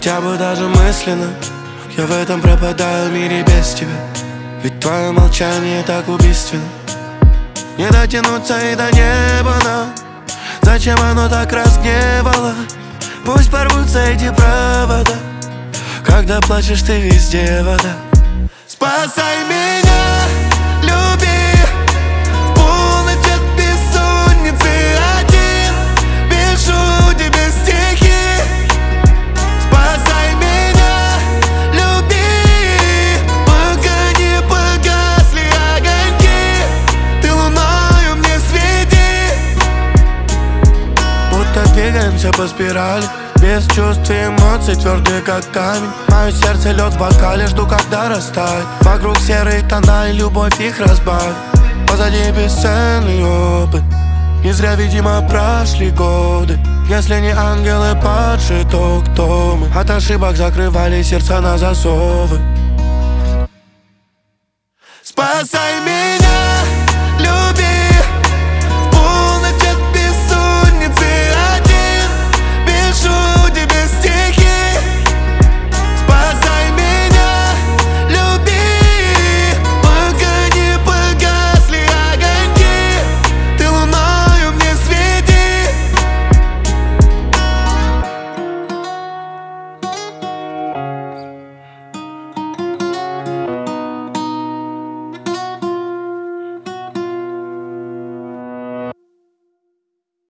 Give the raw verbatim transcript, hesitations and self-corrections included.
хотя бы даже мысленно. Я в этом пропадаю в мире без тебя, ведь твое молчание так убийственно. Не дотянуться и до неба нам, зачем оно так разгневало? Пусть порвутся эти провода, когда плачешь, ты везде вода. Спасай меня, люби, в полночь от бессонницы один пишу тебе стихи. Спасай меня, люби, пока не погасли огоньки, ты луною мне свети. Будто двигаемся по спирали, без чувств и эмоций, твердые как камень. Мое сердце лед в бокале, жду, когда растает. Вокруг серые тона и любовь их разбавит. Позади бесценный опыт, не зря, видимо, прошли годы. Если не ангелы падшие, то кто мы? От ошибок закрывали сердца на засовы. Спасай меня.